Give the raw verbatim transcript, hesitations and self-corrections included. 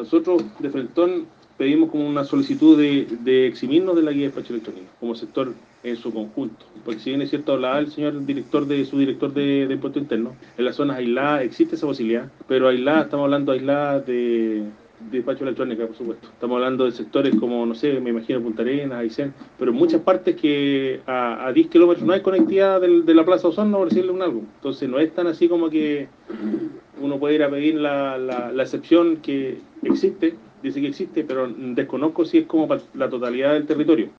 nosotros de Frentón pedimos como una solicitud de, de eximirnos de la guía de despacho electrónico, como sector en su conjunto. Porque si bien es cierto, hablaba el señor director de su director de, de impuesto interno, en las zonas aisladas existe esa posibilidad, pero aisladas, estamos hablando aisladas de, de despacho electrónica, por supuesto. Estamos hablando de sectores como, no sé, me imagino Punta Arenas, Aysén, pero en muchas partes que a, a diez kilómetros no hay conectividad del, de la Plaza Osorno, por decirle un algo. Entonces no es tan así como que uno puede ir a pedir la, la, la excepción que existe, dice que existe, pero desconozco si es como para la totalidad del territorio.